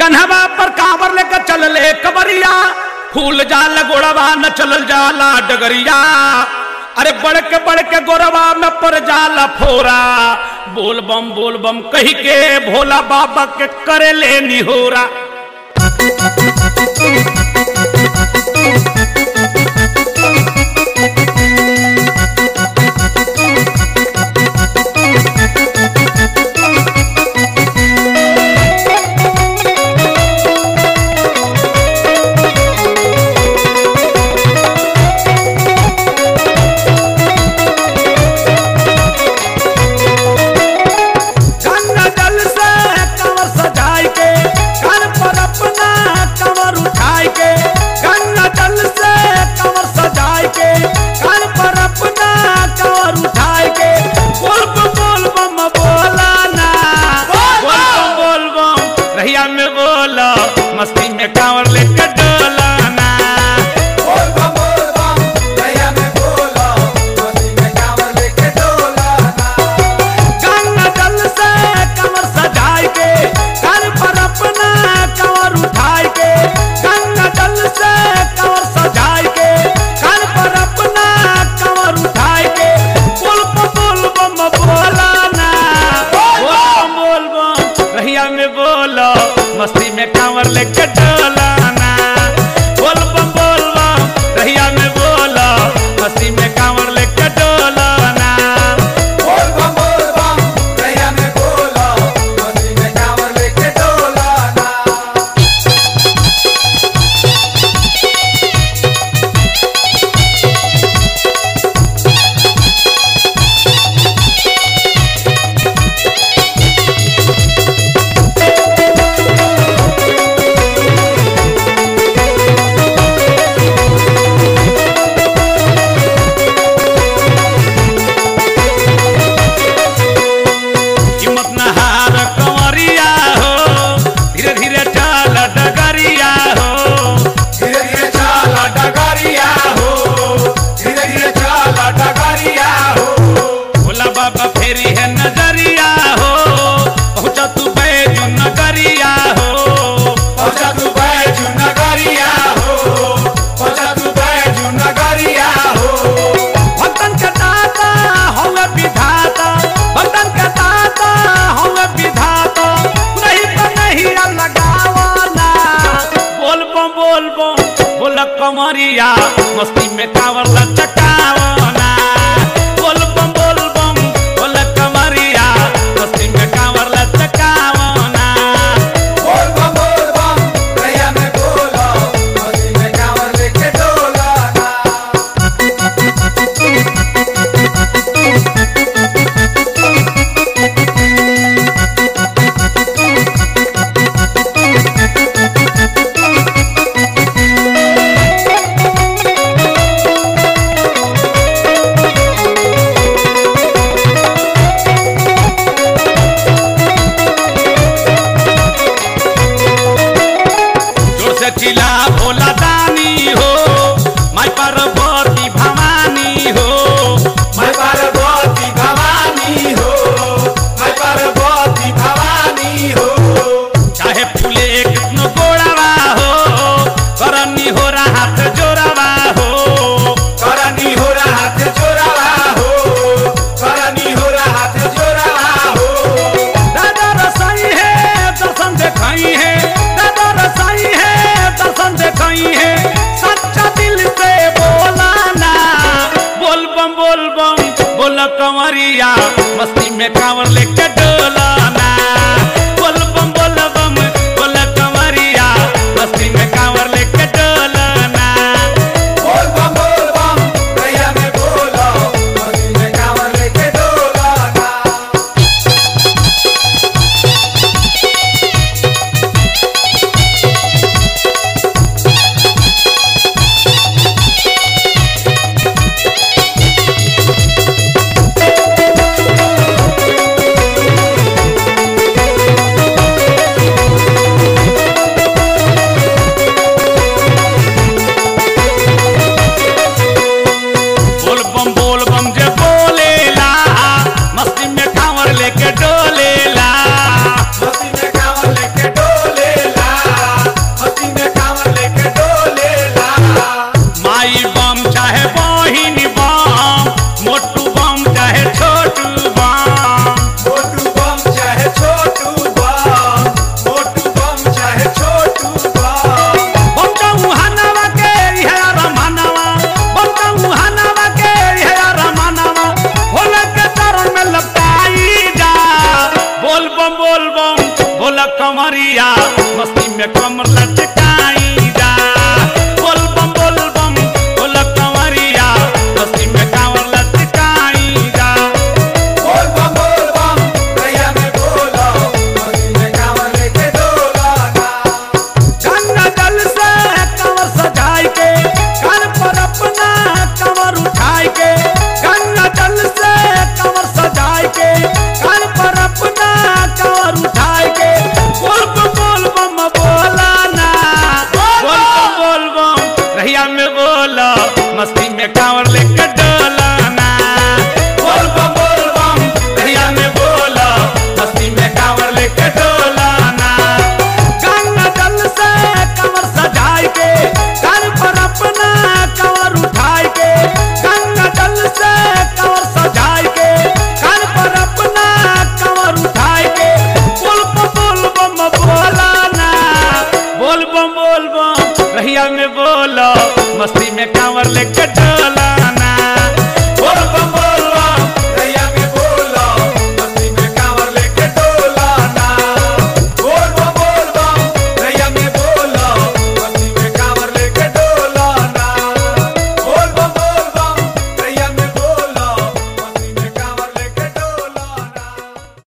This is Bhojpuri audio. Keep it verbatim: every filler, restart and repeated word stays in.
कन्हवा पर कांवर लेकर चल ले कबरिया, फूल जाल गोड़वा न चल जाला डगरिया। अरे बढ़ के बढ़ के गोरवा में पर जाला फोरा, बोल बम बोल बम कही के भोला बाबा के करे ले निहोरा। मस्ती में कांवर लेके डोलाना, बोल बम बोल बम भैया में बोलो, मस्ती में कांवर लेके डोलाना। गंगा जल से कमर सजाए के, कान पर अपना कमर उठाए के। गंगा जल से कमर सजाए के, कान पर अपना कमर उठाए के। बोल बम बोल बम बोलाना, बोल बम बोल बम भैया में बोलो, मस्ती में कांवर लेके डोलाना। बोल बम बोल बम रहिया में बोलो, मस्ती में कांवर लेके डोलाना। बोल बम बोल बम भैया में बोलो, मस्ती में कांवर लेके डोलाना। कमरिया मस्ती में कांवर लचकावना। बोल बम बोल बम बोल कमरिया, मस्ती में कांवर लचकावना। बोल बम बोल बम भैया में बोलो, मस्ती में कांवर लेके डोलाना। चिला भोला दानी हो, माई पार्वती भवानी हो। मैं पार्वती भवानी हो, मैं पार्वती भवानी हो। चाहे फूले कितनो गोड़ावा हो, करनी हो रहा हाथ जोड़ावा हो। करनी हो रहा हाथ जोड़ावा हो, करनी हो रहा हाथ जोड़ावा हो। दादा रसाई है दर्शन देखाई है, दादा रसाई है दर्शन देखाई है। सच्चा दिल से बोलाना, बोल बम बोल बम बोल कंवरिया, मस्ती में कांवर लेके डोलाना। बोल बम बोल बम बोल कंवरिया, मस्ती में कांवर लेके डोलाना। बोल बम बोल बम भैया में बोलो, मस्ती में कांवर लेके डोलाना। में कमर लचकाई